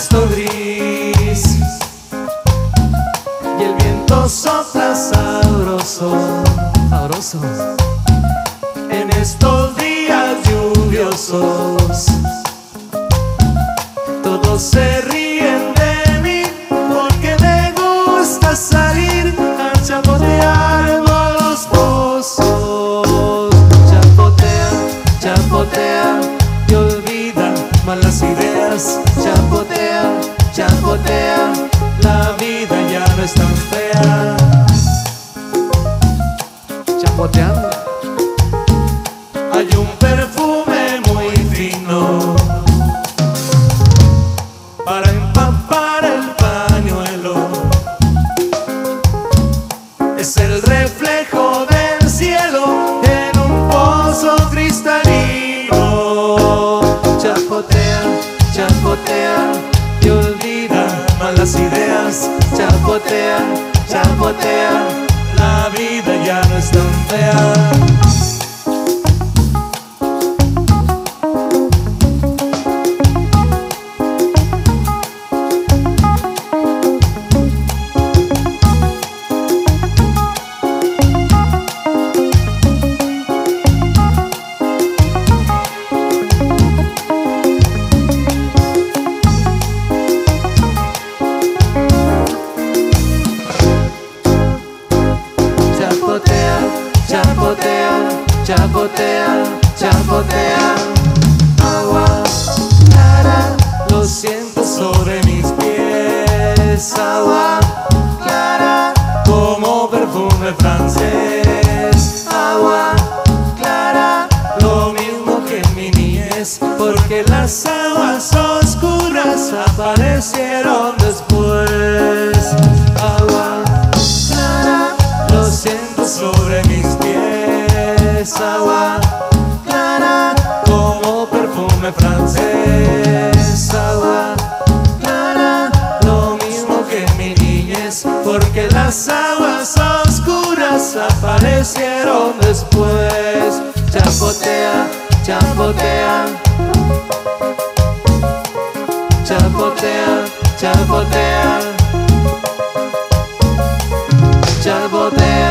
esto gris y el viento sopla sabroso, sabroso en estos días lluviosos. Todos se ríen de mí porque me gusta salir a chapotear por los pozos. Chapotean, chapotean y olvidan malas ideas. Chapotean, chapotean, la vida ya no es tan fea. Chapoteando. Hay un perfume muy fino para empapar el pañuelo. Es el reflejo del cielo en un pozo cristalino. Chapotean, chapotean y olvidan malas ideas. Chapotean, chapotean, la vida ya no es tan fea. Chapotean, chapotean, chapotean. Agua clara, lo siento sobre mis pies. Agua clara, como perfume francés. Agua clara, lo mismo que en mi niñez, porque las aguas oscuras aparecieron después. Agua clara, lo siento sobre mis pies. Agua clara, como perfume francés. Agua clara, lo mismo que en mi niñez, porque las aguas oscuras aparecieron después. Chapotea, chapotea, chapotea, chapotea, chapotea.